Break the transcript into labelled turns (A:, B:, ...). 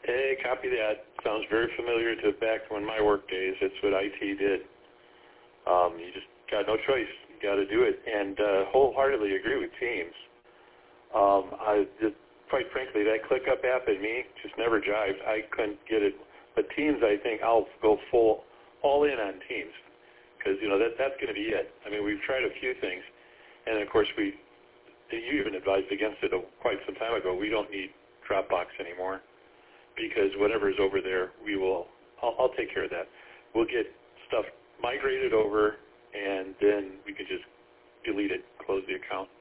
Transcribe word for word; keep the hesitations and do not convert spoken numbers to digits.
A: Hey, copy that. Sounds very familiar to back when my work days. That's what I T did. Um, you just got no choice. You got to do it. And uh, wholeheartedly agree with Teams. Um, I just, quite frankly, that ClickUp app and me just never jived. I couldn't get it. But Teams, I think I'll go full, all in on Teams because, you know, that that's going to be it. I mean, we've tried a few things. And, of course, we you even advised against it quite some time ago. We don't need Dropbox anymore because whatever is over there, we will, I'll, I'll take care of that. We'll get stuff migrated over, and then we can just delete it, close the account.